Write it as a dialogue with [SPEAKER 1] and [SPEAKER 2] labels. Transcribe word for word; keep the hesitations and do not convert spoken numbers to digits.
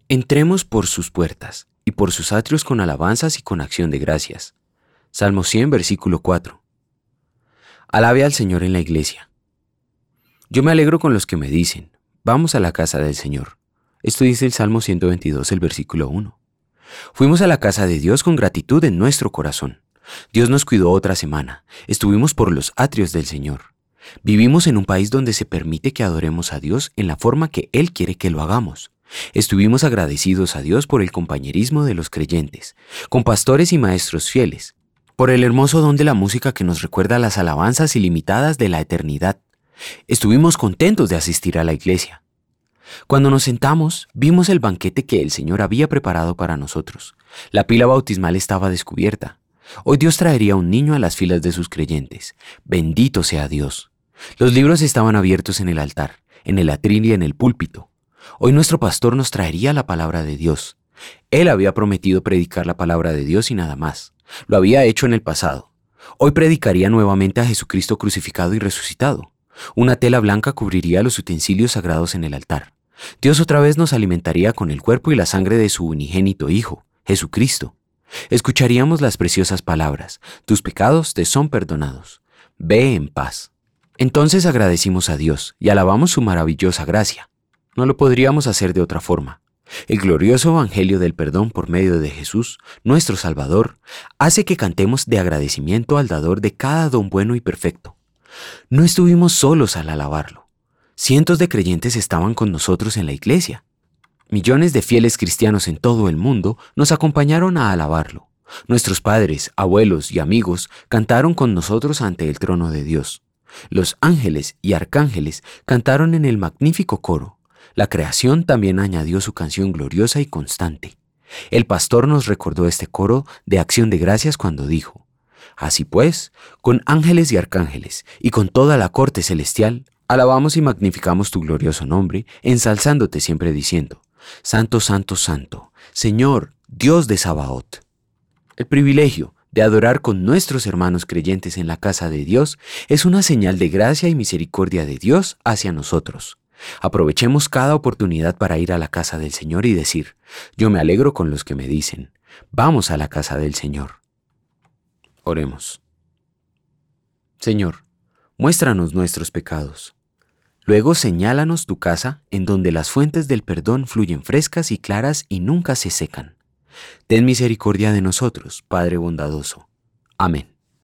[SPEAKER 1] Entremos por sus puertas y por sus atrios con alabanzas y con acción de gracias. Salmo cien, versículo cuatro. Alabe al Señor en la iglesia. Yo me alegro con los que me dicen, vamos a la casa del Señor. Esto dice el Salmo ciento veintidós, el versículo uno. Fuimos a la casa de Dios con gratitud en nuestro corazón. Dios nos cuidó otra semana. Estuvimos por los atrios del Señor. Vivimos en un país donde se permite que adoremos a Dios en la forma que Él quiere que lo hagamos. Estuvimos agradecidos a Dios por el compañerismo de los creyentes, con pastores y maestros fieles, por el hermoso don de la música que nos recuerda las alabanzas ilimitadas de la eternidad. Estuvimos contentos de asistir a la iglesia. Cuando nos sentamos, vimos el banquete que el Señor había preparado para nosotros. La pila bautismal estaba descubierta. Hoy Dios traería un niño a las filas de sus creyentes. Bendito sea Dios. Los libros estaban abiertos en el altar, en el atril y en el púlpito. Hoy nuestro pastor nos traería la palabra de Dios. Él había prometido predicar la palabra de Dios y nada más. Lo había hecho en el pasado. Hoy predicaría nuevamente a Jesucristo crucificado y resucitado. Una tela blanca cubriría los utensilios sagrados en el altar. Dios otra vez nos alimentaría con el cuerpo y la sangre de su unigénito Hijo, Jesucristo. Escucharíamos las preciosas palabras, tus pecados te son perdonados. Ve en paz. Entonces agradecimos a Dios y alabamos su maravillosa gracia. No lo podríamos hacer de otra forma. El glorioso evangelio del perdón por medio de Jesús, nuestro Salvador, hace que cantemos de agradecimiento al dador de cada don bueno y perfecto. No estuvimos solos al alabarlo. Cientos de creyentes estaban con nosotros en la iglesia. Millones de fieles cristianos en todo el mundo nos acompañaron a alabarlo. Nuestros padres, abuelos y amigos cantaron con nosotros ante el trono de Dios. Los ángeles y arcángeles cantaron en el magnífico coro. La creación también añadió su canción gloriosa y constante. El pastor nos recordó este coro de acción de gracias cuando dijo: así pues, con ángeles y arcángeles y con toda la corte celestial, alabamos y magnificamos tu glorioso nombre, ensalzándote siempre diciendo: Santo, Santo, Santo, Señor, Dios de Sabaoth. El privilegio de adorar con nuestros hermanos creyentes en la casa de Dios es una señal de gracia y misericordia de Dios hacia nosotros. Aprovechemos cada oportunidad para ir a la casa del Señor y decir: yo me alegro con los que me dicen, vamos a la casa del Señor. Oremos. Señor, muéstranos nuestros pecados. Luego señálanos tu casa en donde las fuentes del perdón fluyen frescas y claras y nunca se secan. Ten misericordia de nosotros, Padre bondadoso. Amén.